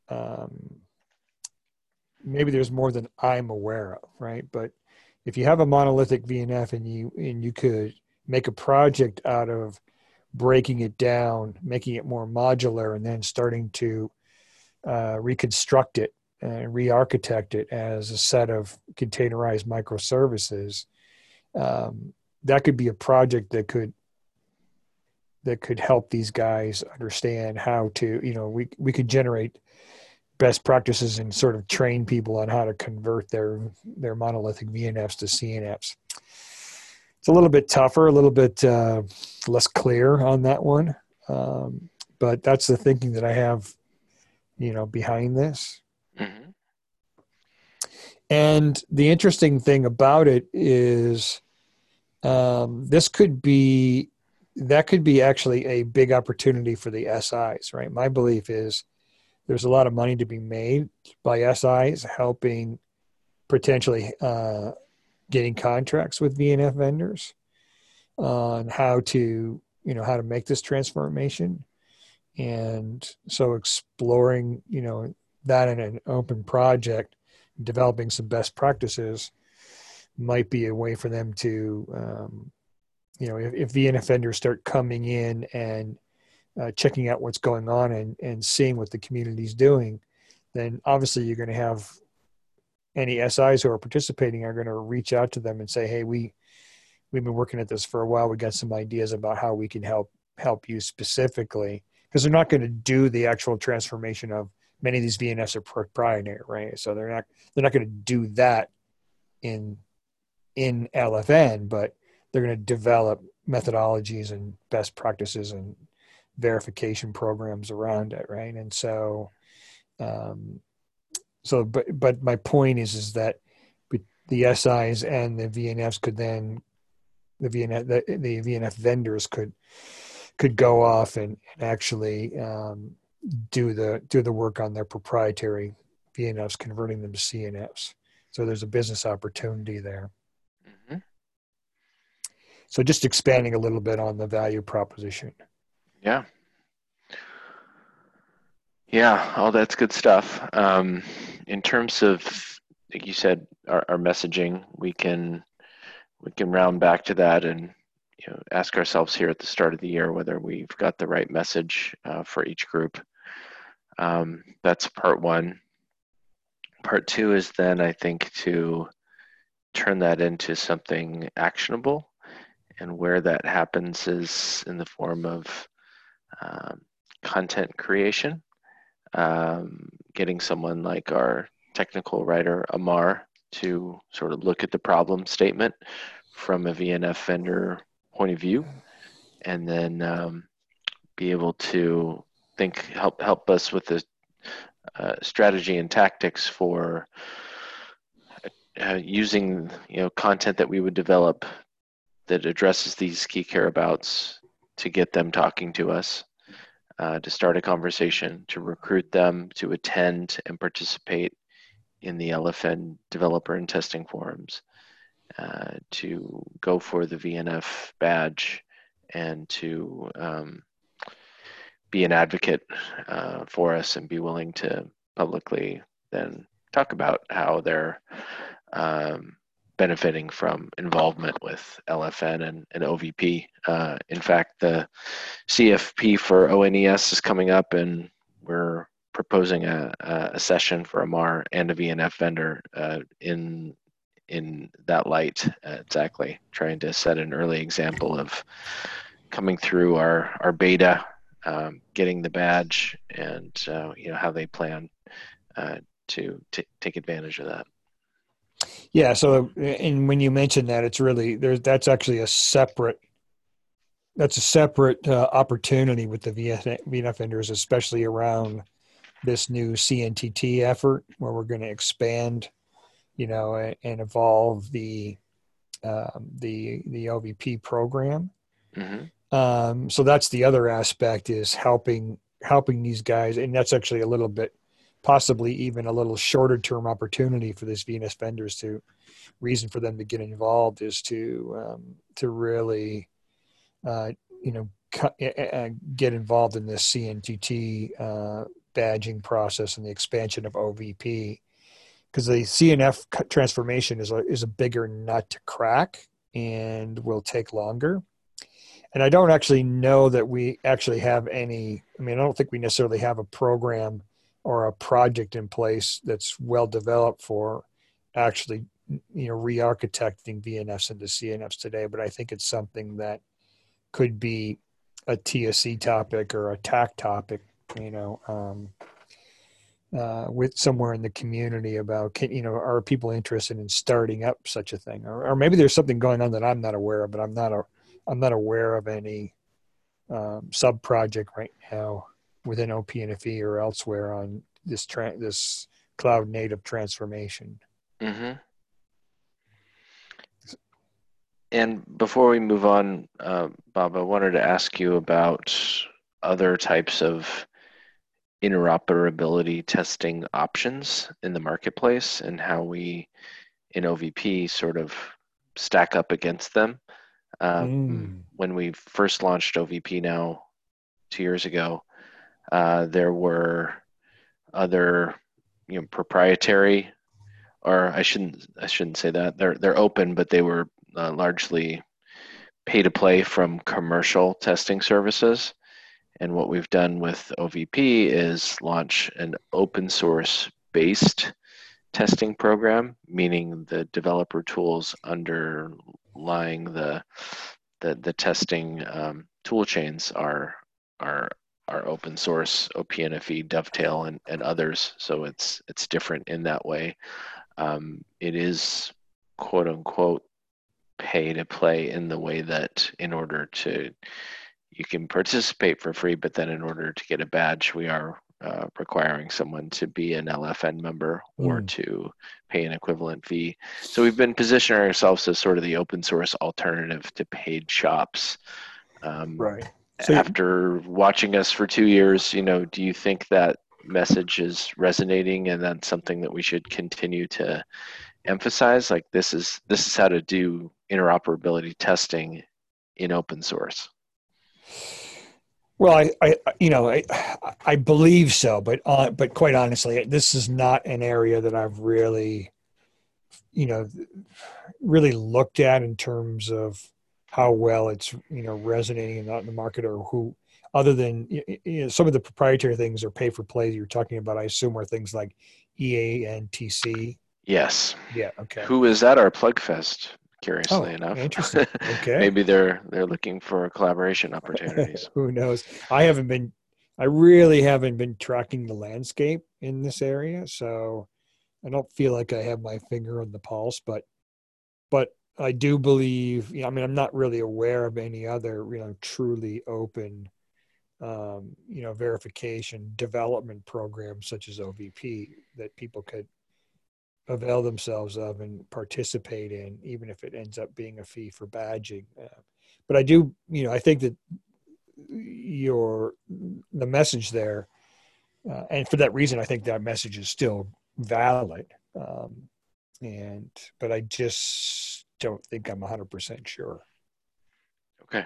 maybe there's more than I'm aware of, right? But if you have a monolithic VNF and you could make a project out of breaking it down, making it more modular, and then starting to reconstruct it and re-architect it as a set of containerized microservices, that could be a project that could help these guys understand how to, we could generate best practices and sort of train people on how to convert their monolithic VNFs to CNFs. It's a little bit tougher, a little bit less clear on that one. But that's the thinking that I have, behind this. Mm-hmm. And the interesting thing about it is that could be actually a big opportunity for the SIs, right? My belief is there's a lot of money to be made by SIs helping potentially getting contracts with VNF vendors on how to make this transformation. And so exploring, that in an open project, developing some best practices might be a way for them to, if VNF vendors start coming in and checking out what's going on and seeing what the community's doing, then obviously you're going to have any SIs who are participating are going to reach out to them and say, hey, we've been working at this for a while. We got some ideas about how we can help you specifically, because they're not going to do the actual transformation of many of these VNFs are proprietary, right? So they're not going to do that in LFN, but they're going to develop methodologies and best practices and verification programs around it, right? And so, but my point is that the SIs and the VNFs could then the VNF vendors could go off and actually do the work on their proprietary VNFs, converting them to CNFs. So there's a business opportunity there. Mm-hmm. So just expanding a little bit on the value proposition. Yeah. Yeah, all that's good stuff. In terms of, like you said, our messaging, we can round back to that and ask ourselves here at the start of the year whether we've got the right message for each group. That's part one. Part two is then, I think, to turn that into something actionable, and where that happens is in the form of content creation. Getting someone like our technical writer, Amar, to sort of look at the problem statement from a VNF vendor point of view, and then be able to help us with the strategy and tactics for using content that we would develop that addresses these key careabouts to get them talking to us, to start a conversation, to recruit them to attend and participate in the LFN developer and testing forums, to go for the VNF badge, and to be an advocate for us and be willing to publicly then talk about how they're benefiting from involvement with LFN and OVP. In fact, the CFP for ONES is coming up, and we're proposing a session for Amar and a VNF vendor in that light, exactly trying to set an early example of coming through our beta, getting the badge, and how they plan to take advantage of that. Yeah. So, and when you mention that, it's really that's actually a separate opportunity with the VNF vendors, especially around this new CNTT effort, where we're going to expand, and evolve the OVP program. Mm-hmm. So that's the other aspect, is helping these guys, and that's actually a little bit, possibly even a little shorter term opportunity for these VNF vendors. To reason for them to get involved is to really get involved in this CNTT badging process and the expansion of OVP, because the CNF transformation is a bigger nut to crack and will take longer. And I don't actually know that we actually have any. I mean, I don't think we necessarily have a program or a project in place that's well developed for actually, re-architecting VNFs into CNFs today. But I think it's something that could be a TSC topic or a TAC topic, with somewhere in the community about, are people interested in starting up such a thing, or maybe there's something going on that I'm not aware of, but I'm not aware of any sub project right now within OPNFV or elsewhere on this this cloud native transformation. Mm-hmm. And before we move on, Bob, I wanted to ask you about other types of interoperability testing options in the marketplace and how we in OVP sort of stack up against them. When we first launched OVP now 2 years ago, there were other proprietary, or I shouldn't say that, they're open, but they were largely pay to play from commercial testing services. And what we've done with OVP is launch an open source based testing program, meaning the developer tools underlying the testing tool chains are open source, OPNFV, Dovetail, and others. So it's different in that way. It is quote unquote pay to play in the way that in order to, you can participate for free, but then in order to get a badge, we are requiring someone to be an LFN member or to pay an equivalent fee. So we've been positioning ourselves as sort of the open source alternative to paid shops. Right. So after watching us for 2 years, do you think that message is resonating and that's something that we should continue to emphasize? Like this is how to do interoperability testing in open source. Well, I believe so, but quite honestly, this is not an area that I've really, really looked at in terms of how well it's resonating in the market, or who, other than some of the proprietary things or pay for play you're talking about, I assume are things like EANTC. Yes. Yeah. Okay. Who is at our Plugfest? Curiously enough. Interesting. Okay. Maybe they're looking for collaboration opportunities. Who knows? I really haven't been tracking the landscape in this area, so I don't feel like I have my finger on the pulse, but I do believe, I'm not really aware of any other, truly open, verification development programs such as OVP that people could avail themselves of and participate in, even if it ends up being a fee for badging. But I do, I think that the message there, and for that reason, I think that message is still valid. But I just don't think I'm 100% sure. Okay.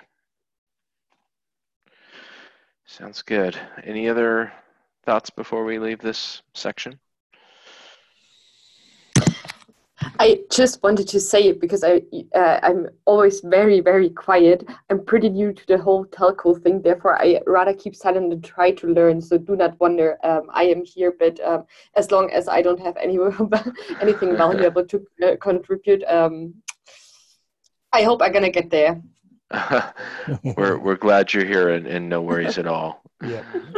Sounds good. Any other thoughts before we leave this section? I just wanted to say it because I'm always very, very quiet. I'm pretty new to the whole telco thing. Therefore, I rather keep silent and try to learn. So do not wonder. I am here, but as long as I don't have anything valuable to contribute, I hope I'm gonna get there. We're glad you're here, and no worries at all. Yeah.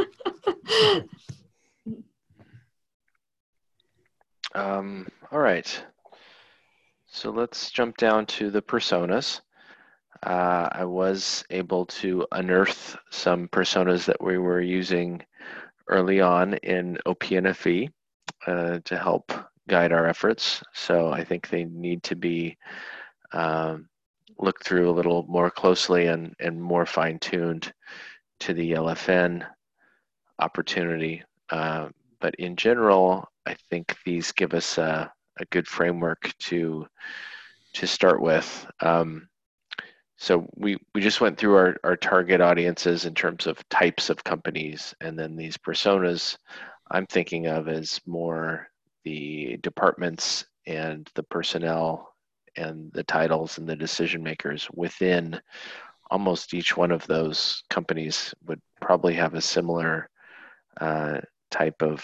All right. So let's jump down to the personas. I was able to unearth some personas that we were using early on in OPNFV to help guide our efforts. So I think they need to be looked through a little more closely and more fine-tuned to the LFN opportunity. But in general, I think these give us a good framework to start with. So we just went through our target audiences in terms of types of companies, and then these personas I'm thinking of as more the departments and the personnel and the titles and the decision makers within almost each one of those companies would probably have a similar type of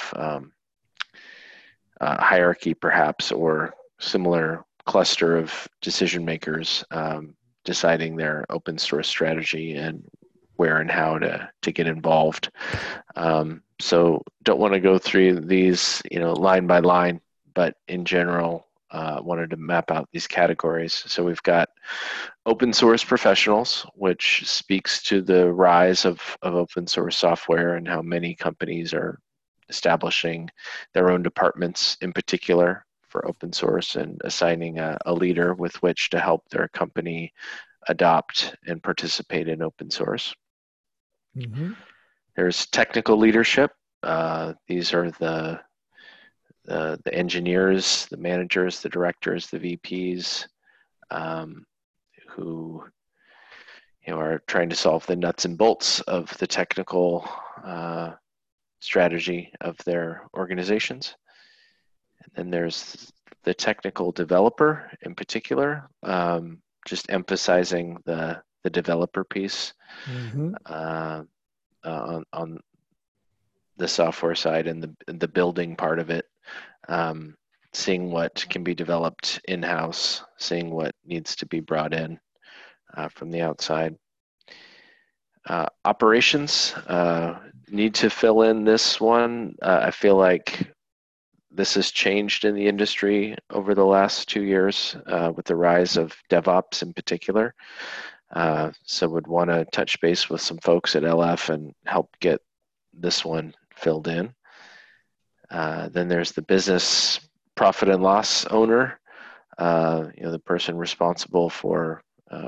hierarchy perhaps, or similar cluster of decision makers deciding their open source strategy and where and how to get involved. So don't want to go through these, line by line, but in general, wanted to map out these categories. So we've got open source professionals, which speaks to the rise of open source software and how many companies are establishing their own departments in particular for open source and assigning a leader with which to help their company adopt and participate in open source. Mm-hmm. There's technical leadership. These are the engineers, the managers, the directors, the VPs, who are trying to solve the nuts and bolts of the technical strategy of their organizations. And then there's the technical developer in particular, just emphasizing the developer piece. Mm-hmm. On the software side and the building part of it, seeing what can be developed in-house, seeing what needs to be brought in from the outside. Operations need to fill in this one. I feel like this has changed in the industry over the last 2 years with the rise of DevOps in particular. So would want to touch base with some folks at LF and help get this one filled in. Then there's the business profit and loss owner, the person responsible for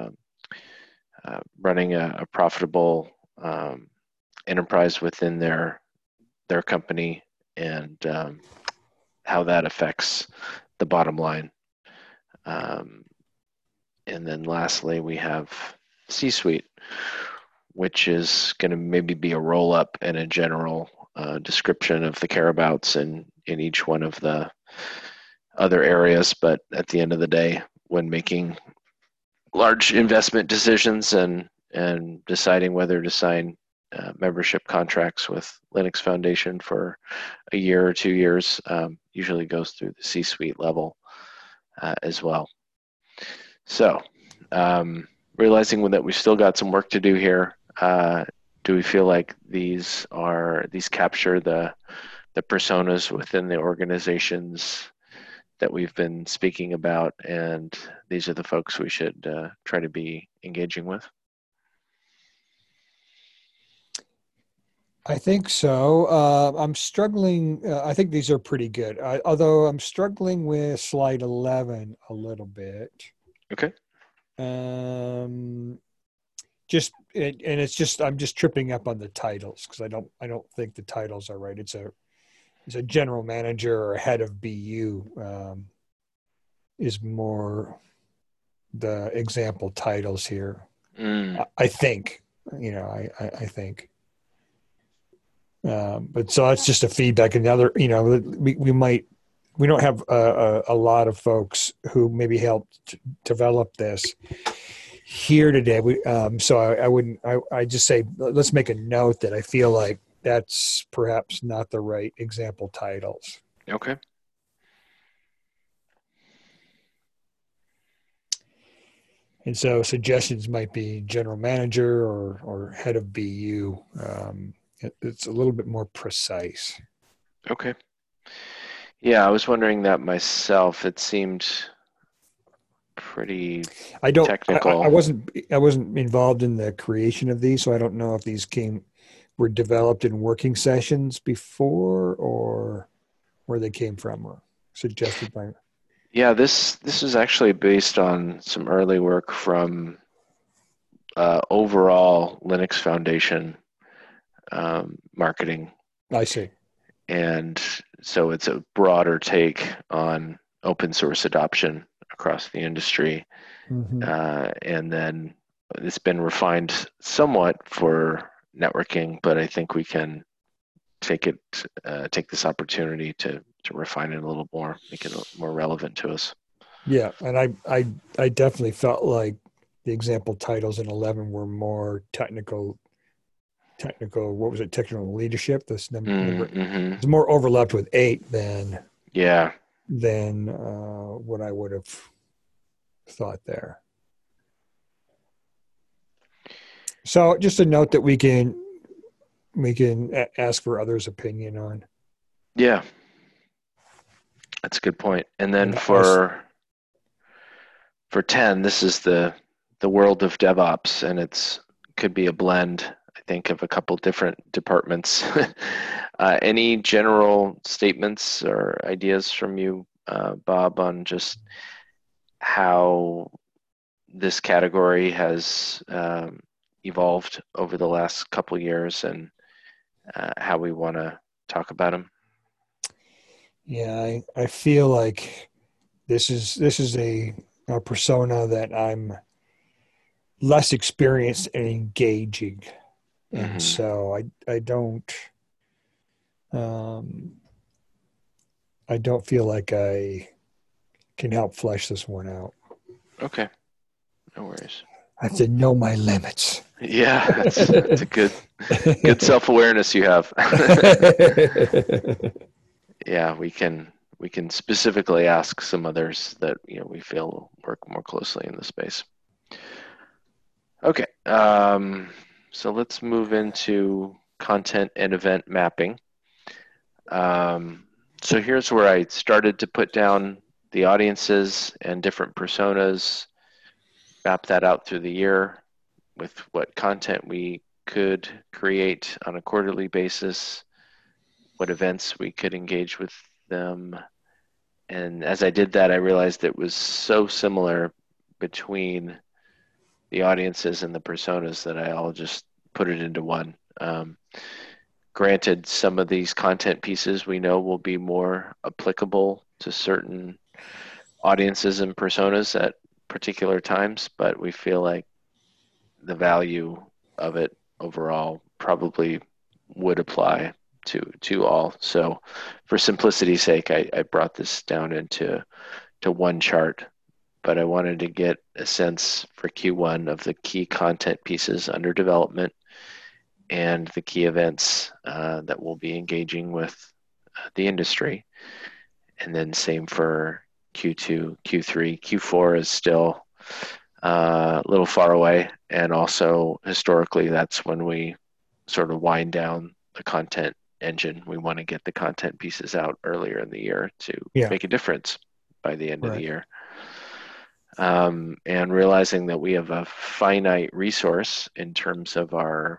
running a profitable enterprise within their company, and how that affects the bottom line. And then lastly, we have C-suite, which is going to maybe be a roll-up and a general description of the careabouts in each one of the other areas. But at the end of the day, when making large investment decisions and deciding whether to sign membership contracts with Linux Foundation for a year or 2 years, usually goes through the C-suite level as well. So, realizing that we've still got some work to do here, do we feel like these capture the personas within the organizations that we've been speaking about, and these are the folks we should try to be engaging with? I think so. I'm struggling. I think these are pretty good, although I'm struggling with slide 11 a little bit. Okay. I'm just tripping up on the titles because I don't think the titles are right. It's a general manager or head of BU is more the example titles here. I think, I think. But so that's just a feedback. And the other, we don't have a lot of folks who maybe helped develop this here today. So I just say, let's make a note that I feel like that's perhaps not the right example titles. Okay. And so suggestions might be general manager or head of BU. It's a little bit more precise. Okay. Yeah, I was wondering that myself. It seemed pretty technical. I wasn't involved in the creation of these, so I don't know if these were developed in working sessions before or where they came from or suggested by. Yeah, this is actually based on some early work from overall Linux Foundation marketing. I see. And so it's a broader take on open source adoption across the industry. Mm-hmm. And then it's been refined somewhat for networking, but I think we can take this opportunity to refine it a little more, make it more relevant to us. Yeah, and I definitely felt like the example titles in 11 were more technical. What was it? Technical leadership. This number is more overlapped with 8 than what I would have thought there. So just a note that we can ask for others' opinion on. Yeah, that's a good point. And then for 10, this is the world of DevOps, and could be a blend, I think, of a couple different departments. Any general statements or ideas from you, Bob, on just how this category has evolved over the last couple years, and how we want to talk about them? Yeah, I feel like this is a persona that I'm less experienced and engaging, and so I don't feel like I can help flesh this one out. Okay, no worries. I have to know my limits. Yeah, that's a good self-awareness you have. Yeah, we can specifically ask some others that we feel work more closely in the space. Okay, so let's move into content and event mapping. So here's where I started to put down the audiences and different personas, map that out through the year with what content we could create on a quarterly basis, what events we could engage with them. And as I did that, I realized it was so similar between the audiences and the personas that I'll just put it into one. Granted, some of these content pieces we know will be more applicable to certain audiences and personas at particular times, but we feel like the value of it overall probably would apply to all. So for simplicity's sake, I brought this down into one chart, but I wanted to get a sense for Q1 of the key content pieces under development and the key events that we'll be engaging with the industry. And then same for Q2, Q3. Q4 is still a little far away, and also historically that's when we sort of wind down the content engine. We want to get the content pieces out earlier in the year to make a difference by the end of the year. And realizing that we have a finite resource in terms of our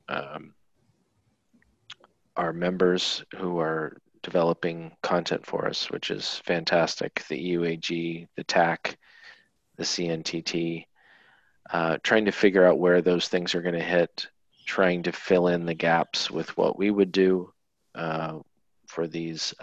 members who are developing content for us, which is fantastic. The EUAG, the TAC, the CNTT, trying to figure out where those things are going to hit, trying to fill in the gaps with what we would do for these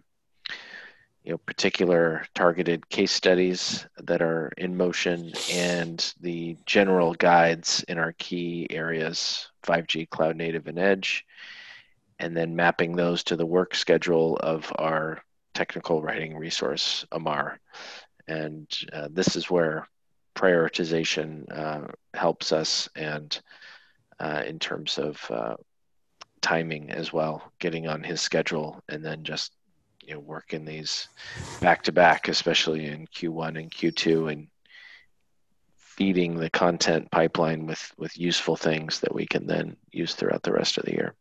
particular targeted case studies that are in motion, and the general guides in our key areas, 5G, cloud native, and edge, and then mapping those to the work schedule of our technical writing resource, AMAR. And this is where prioritization helps us, and in terms of timing as well, getting on his schedule, and then just working these back to back, especially in Q1 and Q2, and feeding the content pipeline with useful things that we can then use throughout the rest of the year.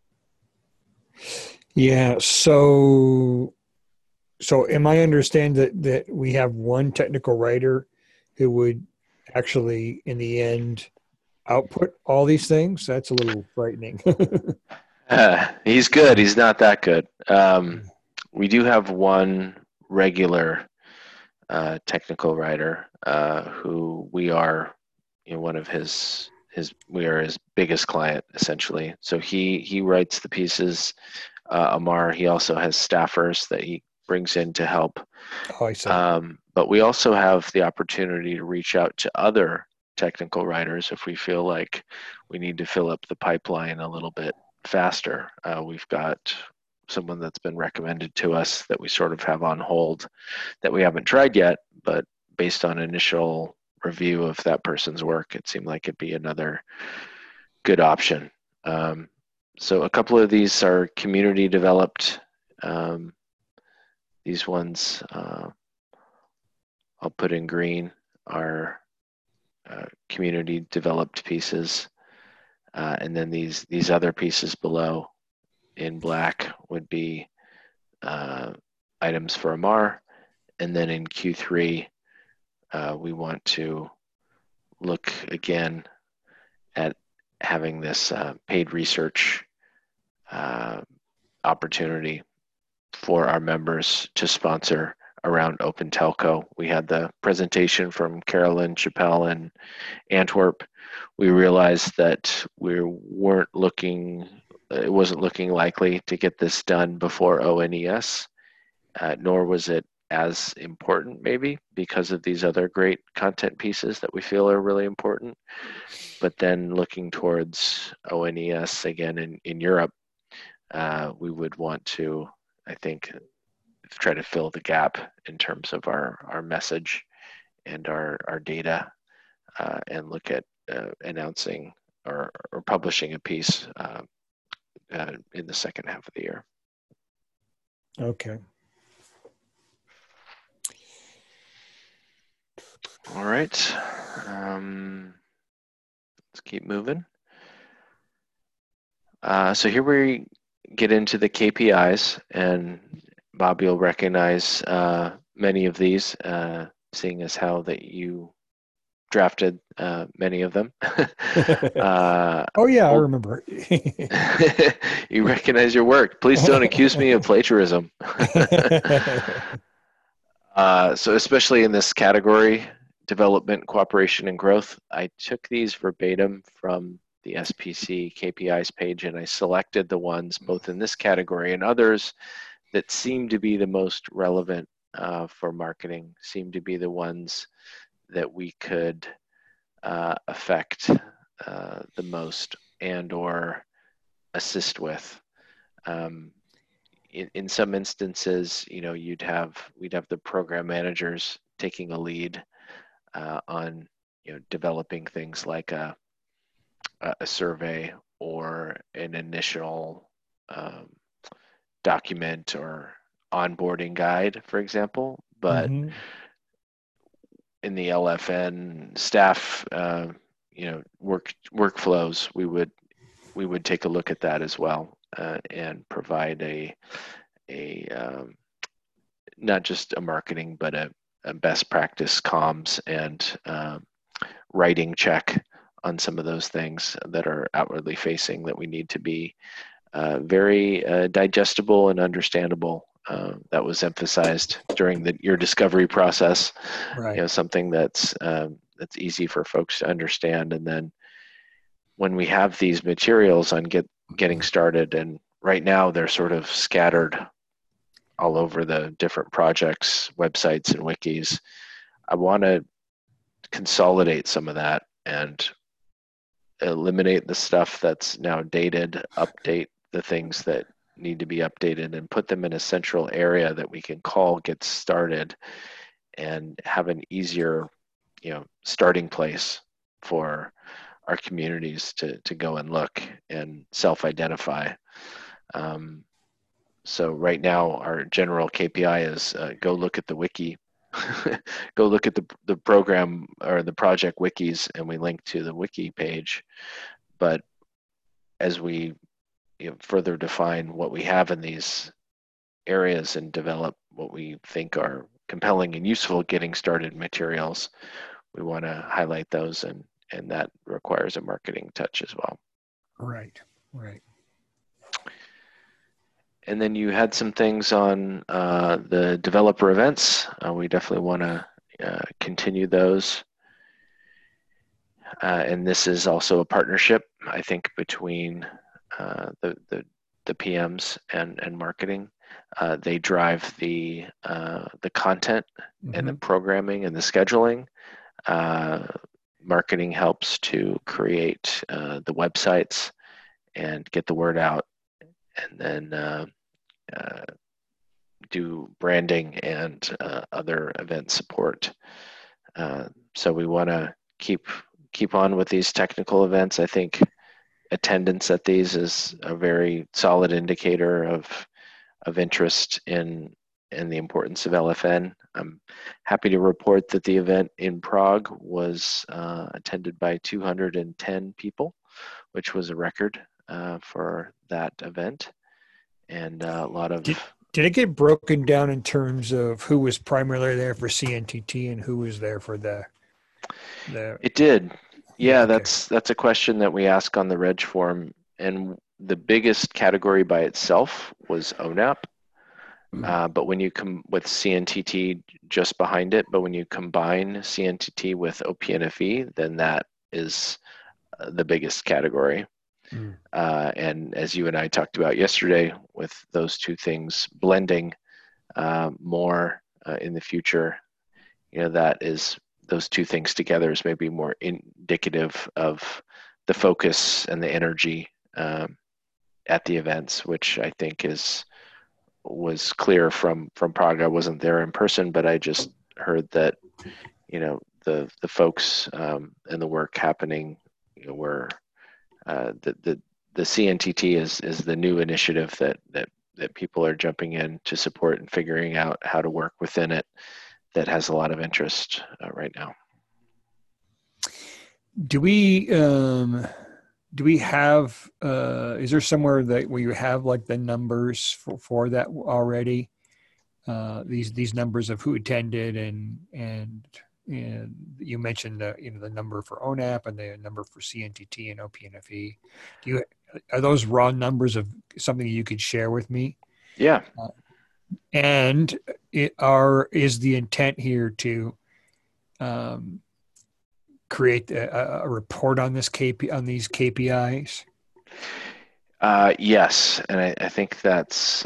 Yeah. So am I understand that we have one technical writer who would actually, in the end, output all these things? That's a little frightening. He's good. He's not that good. We do have one regular technical writer who we are one of we are his biggest client, essentially. So he writes the pieces. Amar, he also has staffers that he brings in to help. Oh, I see. But we also have the opportunity to reach out to other technical writers if we feel like we need to fill up the pipeline a little bit faster. We've got someone that's been recommended to us that we sort of have on hold that we haven't tried yet, but based on initial review of that person's work, it seemed like it'd be another good option. So a couple of these are community developed. These ones I'll put in green are community developed pieces. And then these other pieces below in black would be items for Amar. And then in Q3, we want to look again at having this paid research opportunity for our members to sponsor around Open Telco. We had the presentation from Carolyn Chappelle in Antwerp. We realized that it wasn't looking likely to get this done before ONES, nor was it as important maybe because of these other great content pieces that we feel are really important. But then looking towards ONES again in Europe, we would want to, I think, try to fill the gap in terms of our message and our data, and look at announcing or publishing a piece in the second half of the year. Okay. All right. Let's keep moving. So here we get into the KPIs, and Bob, you'll recognize many of these, seeing as how that you drafted many of them. Oh yeah, I remember. You recognize your work. Please don't accuse me of plagiarism. So especially in this category, development, cooperation, and growth, I took these verbatim from the SPC KPIs page, and I selected the ones both in this category and others that seem to be the most relevant for marketing, seem to be the ones that we could affect the most and or assist with. In some instances, we'd have the program managers taking a lead on developing things like a survey or an initial document or onboarding guide, for example. But in the LFN staff, workflows, we would take a look at that as well, and provide a not just a marketing, but a best practice comms and writing check on some of those things that are outwardly facing that we need to be very digestible and understandable. That was emphasized during your discovery process. Right. Something that's easy for folks to understand. And then when we have these materials on getting started, and right now they're sort of scattered all over the different projects, websites, and wikis, I want to consolidate some of that and eliminate the stuff that's now dated, update the things that need to be updated, and put them in a central area that we can call Get Started and have an easier starting place for our communities to go and look and self-identify. So right now our general KPI is go look at the wiki, go look at the program or the project wikis, and we link to the wiki page. But as we further define what we have in these areas and develop what we think are compelling and useful getting started materials, we want to highlight those, and that requires a marketing touch as well. Right. And then you had some things on the developer events. We definitely want to continue those. And this is also a partnership, I think, between the PMs and marketing. They drive the content and the programming and the scheduling. marketing helps to create the websites and get the word out, and then do branding and other event support. So we want to keep on with these technical events. I think attendance at these is a very solid indicator of interest in the importance of LFN. I'm happy to report that the event in Prague was attended by 210 people, which was a record for that event, and a lot of. Did it get broken down in terms of who was primarily there for CNTT and who was there for the? It did. Yeah, okay. that's a question that we ask on the reg form, and the biggest category by itself was ONAP. But when you come with CNTT just behind it, but when you combine CNTT with OPNFE, then that is the biggest category. And as you and I talked about yesterday, with those two things blending more in the future, that is, those two things together is maybe more indicative of the focus and the energy at the events, which I think was clear from Prague. I wasn't there in person, but I just heard that the folks and the work happening were the CNTT is the new initiative that people are jumping in to support and figuring out how to work within it, that has a lot of interest right now. Do we have is there somewhere where you have like the numbers for that already? These numbers of who attended and you mentioned the number for ONAP and the number for CNTT and OPNFE. Are those raw numbers of something you could share with me? Yeah. And is the intent here to create a report on these KPIs? Yes, and I think that's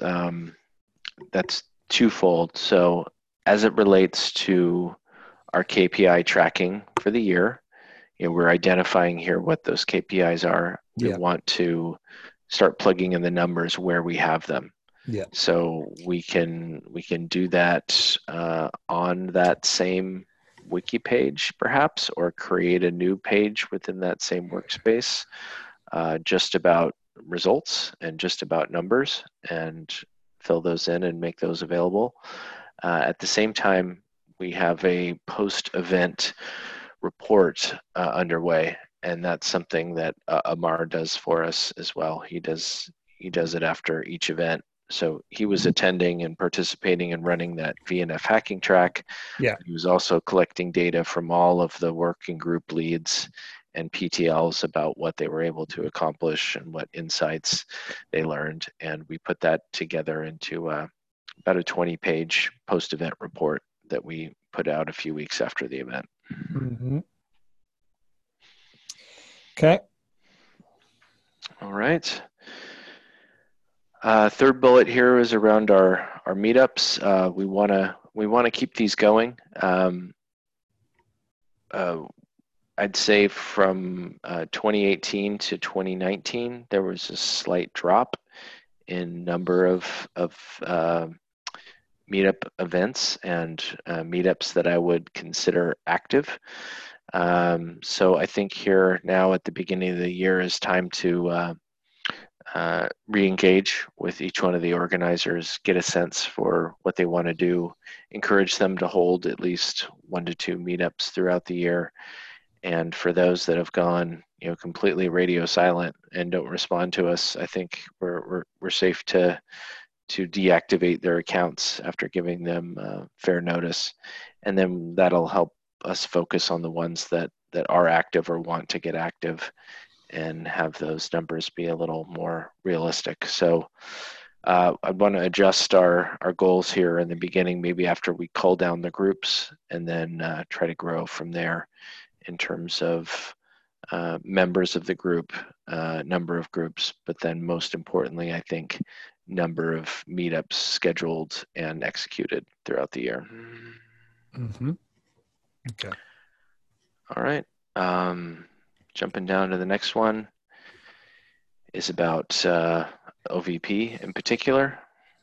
twofold. So as it relates to our KPI tracking for the year, we're identifying here what those KPIs are. We want to start plugging in the numbers where we have them. Yeah. So we can do that on that same wiki page, perhaps, or create a new page within that same workspace, just about results and just about numbers, and fill those in and make those available. At the same time, we have a post-event report underway, and that's something that Amar does for us as well. He does it after each event. So he was attending and participating and running that VNF hacking track. Yeah. He was also collecting data from all of the working group leads and PTLs about what they were able to accomplish and what insights they learned. And we put that together into about a 20-page post-event report that we put out a few weeks after the event. Mm-hmm. Okay. All right. Third bullet here is around our meetups. We want to keep these going. I'd say from 2018 to 2019, there was a slight drop in number of meetup events and meetups that I would consider active. So I think here now at the beginning of the year is time to re-engage with each one of the organizers, get a sense for what they want to do, encourage them to hold at least 1 to 2 meetups throughout the year. And for those that have gone, completely radio silent and don't respond to us, I think we're safe to deactivate their accounts after giving them fair notice, and then that'll help us focus on the ones that are active or want to get active, and have those numbers be a little more realistic. So I want to adjust our goals here in the beginning, maybe after we cull down the groups, and then try to grow from there in terms of members of the group, number of groups, but then most importantly, I think, number of meetups scheduled and executed throughout the year. Mm-hmm. Okay. All right. Jumping down to the next one is about OVP in particular.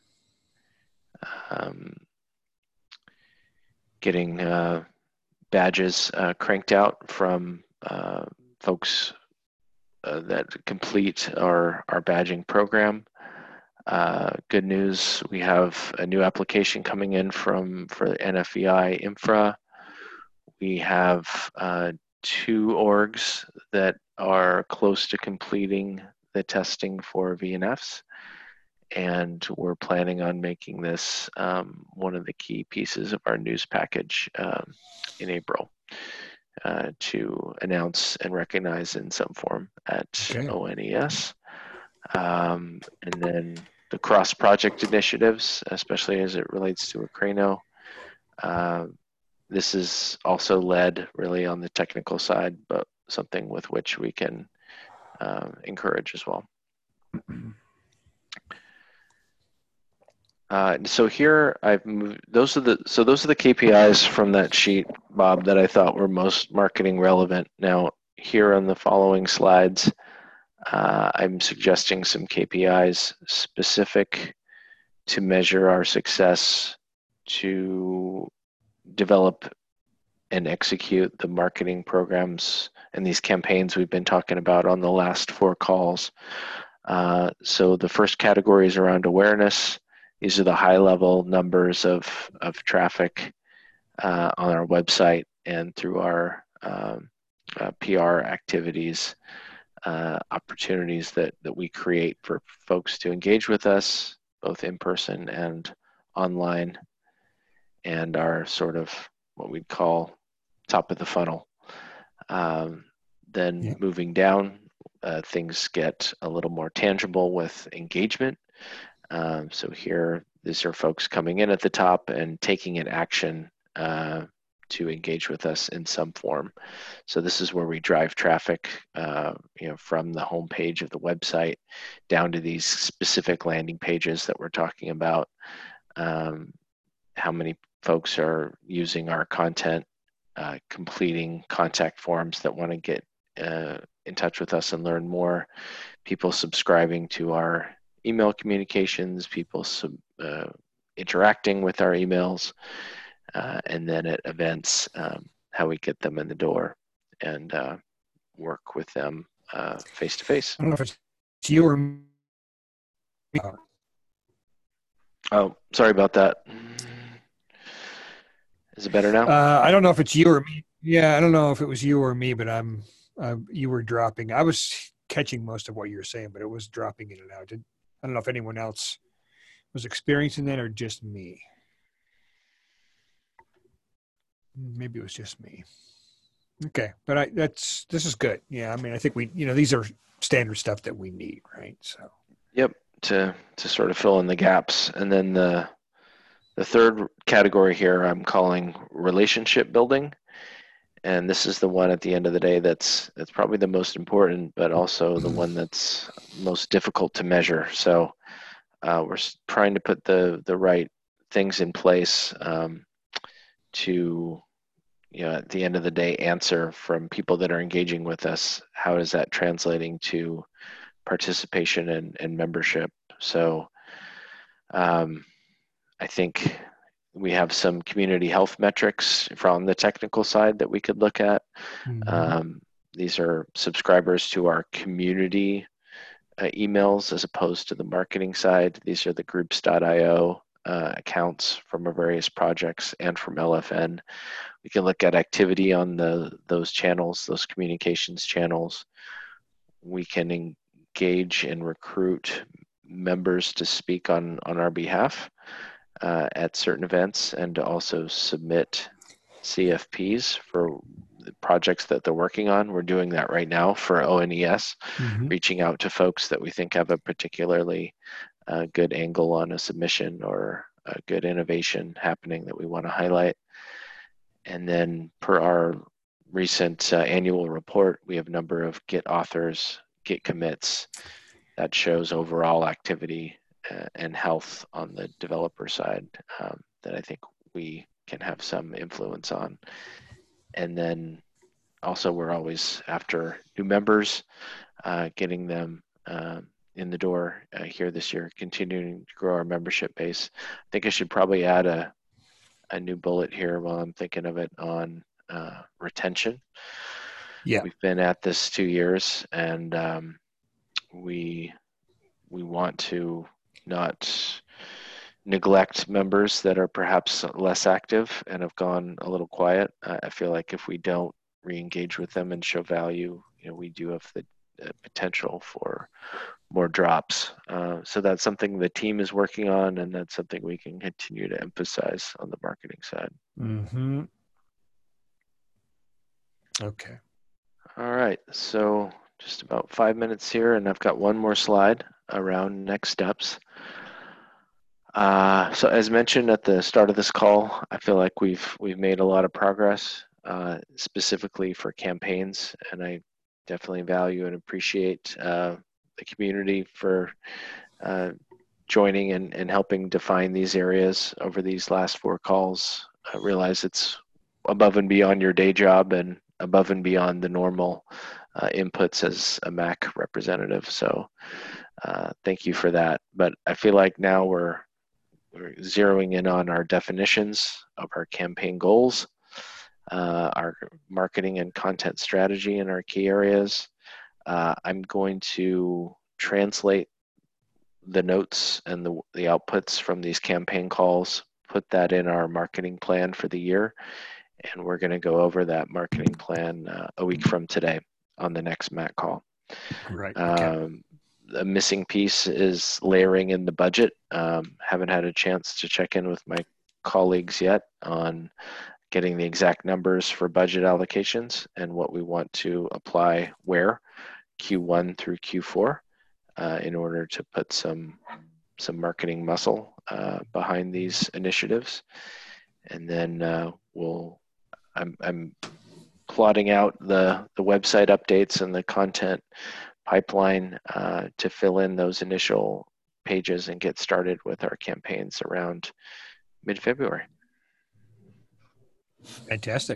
Getting badges cranked out from folks that complete our badging program. Good news, we have a new application coming in for NFVI Infra. We have 2 orgs that are close to completing the testing for VNFs, and we're planning on making this one of the key pieces of our news package in April to announce and recognize in some form at ONES. And then the cross-project initiatives, especially as it relates to Acrano. This is also led really on the technical side, but something with which we can encourage as well. So here I've moved. Those are the KPIs from that sheet, Bob, that I thought were most marketing relevant. Now here on the following slides, I'm suggesting some KPIs specific to measure our success to develop and execute the marketing programs and these campaigns we've been talking about on the last 4 calls. So the first category is around awareness. These are the high-level numbers of traffic on our website and through our PR activities, opportunities that we create for folks to engage with us, both in person and online, and our sort of what we'd call top of the funnel. Then moving down, things get a little more tangible with engagement. So here, these are folks coming in at the top and taking an action to engage with us in some form. So this is where we drive traffic, from the homepage of the website down to these specific landing pages that we're talking about. How many folks are using our content, completing contact forms that want to get in touch with us and learn more, people subscribing to our email communications, people interacting with our emails, and then at events, how we get them in the door and work with them face to face. I don't know if it's you or me. Oh, sorry about that. Is it better now? I don't know if it's you or me. Yeah, I don't know if it was you or me, but you were dropping. I was catching most of what you were saying, but it was dropping in and out. I don't know if anyone else was experiencing that or just me. Maybe it was just me. Okay, but this is good. Yeah, I mean, I think these are standard stuff that we need, right? So. Yep, to sort of fill in the gaps, and then the third category here I'm calling relationship building, and this is the one at the end of the day that's probably the most important, but also the one that's most difficult to measure. So we're trying to put the right things in place to, at the end of the day, answer from people that are engaging with us, how is that translating to participation and membership? So I think we have some community health metrics from the technical side that we could look at. Mm-hmm. These are subscribers to our community emails as opposed to the marketing side. These are the groups.io accounts from our various projects and from LFN. We can look at activity on those channels, those communications channels. We can engage and recruit members to speak on our behalf at certain events, and to also submit CFPs for the projects that they're working on. We're doing that right now for ONES, reaching out to folks that we think have a particularly good angle on a submission or a good innovation happening that we want to highlight. And then per our recent annual report, we have a number of Git authors, Git commits that shows overall activity and health on the developer side that I think we can have some influence on. And then also, we're always after new members, getting them in the door here this year, continuing to grow our membership base. I think I should probably add a new bullet here while I'm thinking of it on retention. Yeah. We've been at this 2 years, and we want to not neglect members that are perhaps less active and have gone a little quiet. I feel like if we don't re-engage with them and show value, we do have the potential for more drops. So that's something the team is working on, and that's something we can continue to emphasize on the marketing side. Mm-hmm. Okay. All right, so just about 5 minutes here, and I've got one more slide around next steps. So as mentioned at the start of this call, I feel like we've made a lot of progress, specifically for campaigns, and I definitely value and appreciate the community for joining and helping define these areas over these last 4 calls. I realize it's above and beyond your day job and above and beyond the normal inputs as a MAC representative. So thank you for that. But I feel like now we're zeroing in on our definitions of our campaign goals, our marketing and content strategy in our key areas. I'm going to translate the notes and the outputs from these campaign calls, put that in our marketing plan for the year, and we're going to go over that marketing plan a week from today on the next MAC call. Right. Okay. The missing piece is layering in the budget. Haven't had a chance to check in with my colleagues yet on getting the exact numbers for budget allocations and what we want to apply where, Q1 through Q4, in order to put some marketing muscle behind these initiatives. And then I'm plotting out the website updates and the content pipeline to fill in those initial pages and get started with our campaigns around mid-February. Fantastic.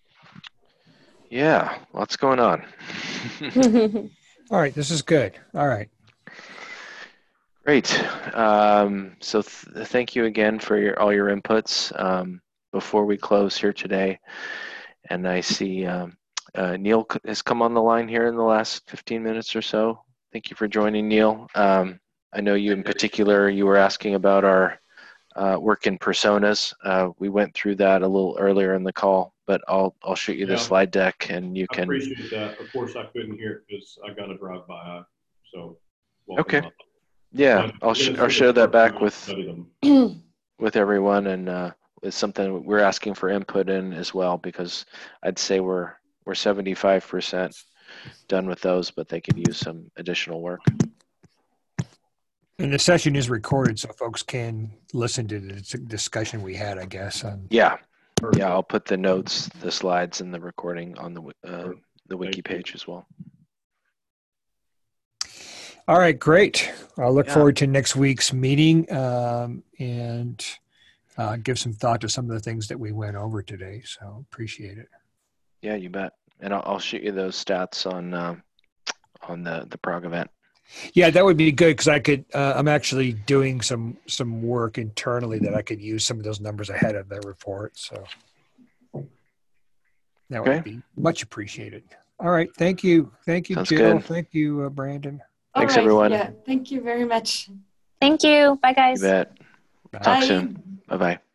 Yeah, lots going on. All right, this is good. All right. Great. So thank you again for all your inputs. Before we close here today, and I see Neil has come on the line here in the last 15 minutes or so. Thank you for joining, Neil. I know you in particular, you were asking about our work in personas. We went through that a little earlier in the call, but I'll shoot you the slide deck and you can. I appreciate that. Of course, I couldn't hear it because I got to drive by. So. Okay. Yeah, I'll share that back with everyone, and it's something we're asking for input in as well, because I'd say we're 75% done with those, but they could use some additional work. And the session is recorded, so folks can listen to the discussion we had, I guess. Yeah, I'll put the notes, the slides, and the recording on the wiki page as well. All right, great. I'll look forward to next week's meeting and give some thought to some of the things that we went over today. So appreciate it. Yeah, you bet. And I'll shoot you those stats on the Prague event. Yeah, that would be good, because I could. I'm actually doing some work internally that I could use some of those numbers ahead of the report. So that would be much appreciated. All right, thank you, Sounds Jill. Good. Thank you, Brandon. Thanks, everyone. Yeah, thank you very much. Thank you. Bye, guys. You bet. Talk soon. Bye-bye.